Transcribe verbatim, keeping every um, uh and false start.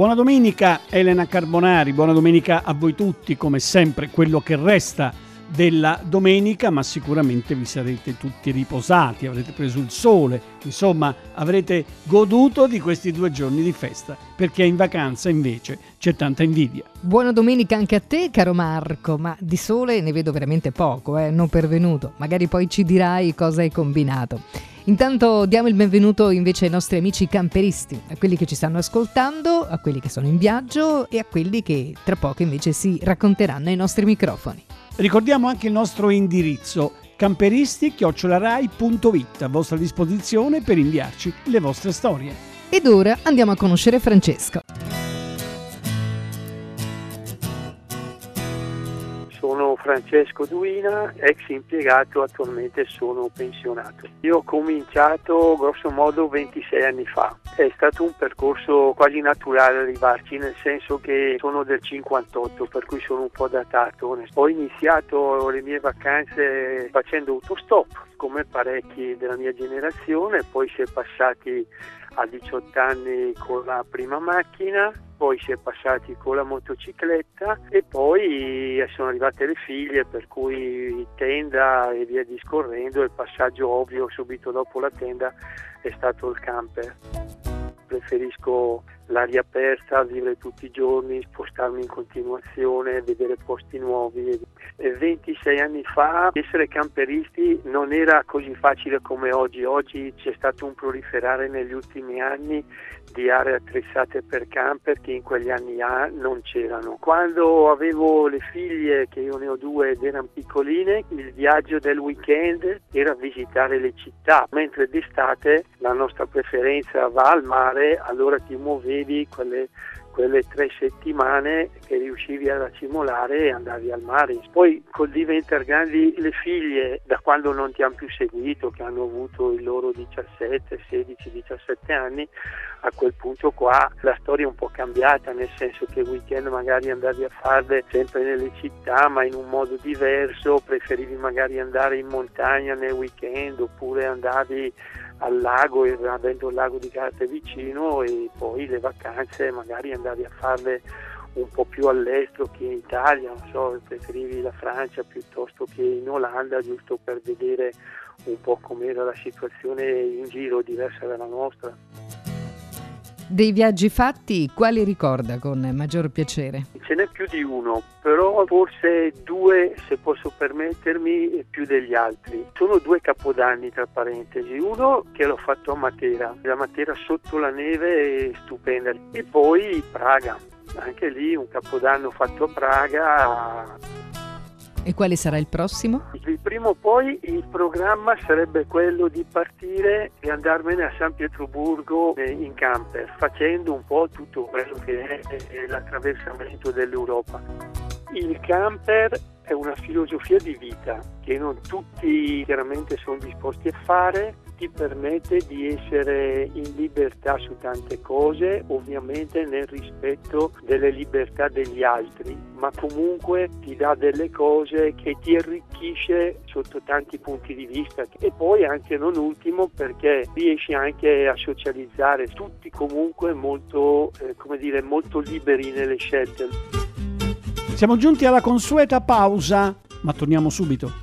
Buona domenica Elena Carbonari, buona domenica a voi tutti, come sempre quello che resta della domenica, ma sicuramente vi sarete tutti riposati, avrete preso il sole, insomma avrete goduto di questi due giorni di festa, perché in vacanza invece c'è tanta invidia. Buona domenica anche a te, caro Marco, ma di sole ne vedo veramente poco, eh, non pervenuto, magari poi ci dirai cosa hai combinato. Intanto diamo il benvenuto invece ai nostri amici camperisti, a quelli che ci stanno ascoltando, a quelli che sono in viaggio e a quelli che tra poco invece si racconteranno ai nostri microfoni. Ricordiamo anche il nostro indirizzo camperisti chiocciola rai punto it, a vostra disposizione per inviarci le vostre storie. Ed ora andiamo a conoscere Francesco. Sono Francesco Duina, ex impiegato, attualmente sono pensionato. Io ho cominciato grosso modo ventisei anni fa. È stato un percorso quasi naturale arrivarci, nel senso che sono del cinquantotto, per cui sono un po' datato. Ho iniziato le mie vacanze facendo autostop, come parecchi della mia generazione, poi si è passati a diciotto anni con la prima macchina, poi si è passati con la motocicletta e poi sono arrivate le figlie, per cui tenda e via discorrendo. Il passaggio ovvio subito dopo la tenda è stato il camper. Preferisco l'aria aperta, vivere tutti i giorni, spostarmi in continuazione, vedere posti nuovi. E ventisei anni fa essere camperisti non era così facile come oggi. Oggi c'è stato un proliferare negli ultimi anni di aree attrezzate per camper che in quegli anni non c'erano. Quando avevo le figlie, che io ne ho due ed erano piccoline, il viaggio del weekend era visitare le città, mentre d'estate la nostra preferenza va al mare, allora ti muovevi quelle quelle tre settimane che riuscivi a racimolare e andavi al mare. Poi col diventare grandi le figlie, da quando non ti hanno più seguito, che hanno avuto i loro diciassette, sedici, diciassette anni, a quel punto qua la storia è un po' cambiata, nel senso che il weekend magari andavi a farle sempre nelle città, ma in un modo diverso, preferivi magari andare in montagna nel weekend, oppure andavi al lago, avendo il lago di Garda vicino, e poi le vacanze magari andavi a farle un po' più all'estero che in Italia, non so, preferivi la Francia piuttosto che in Olanda, giusto per vedere un po' com'era la situazione in giro, diversa dalla nostra. Dei viaggi fatti, quali ricorda con maggior piacere? Ce n'è più di uno, però forse due, se posso permettermi, più degli altri. Sono due capodanni, tra parentesi. Uno che l'ho fatto a Matera, la Matera sotto la neve è stupenda. E poi Praga, anche lì un capodanno fatto a Praga. E quale sarà il prossimo? Il primo poi il programma sarebbe quello di partire e andarmene a San Pietroburgo in camper, facendo un po' tutto quello che è l'attraversamento dell'Europa. Il camper è una filosofia di vita che non tutti chiaramente sono disposti a fare, ti permette di essere in libertà su tante cose, ovviamente nel rispetto delle libertà degli altri, ma comunque ti dà delle cose che ti arricchisce sotto tanti punti di vista. E poi anche non ultimo perché riesci anche a socializzare, tutti comunque molto, eh, come dire, molto liberi nelle scelte. Siamo giunti alla consueta pausa, ma torniamo subito.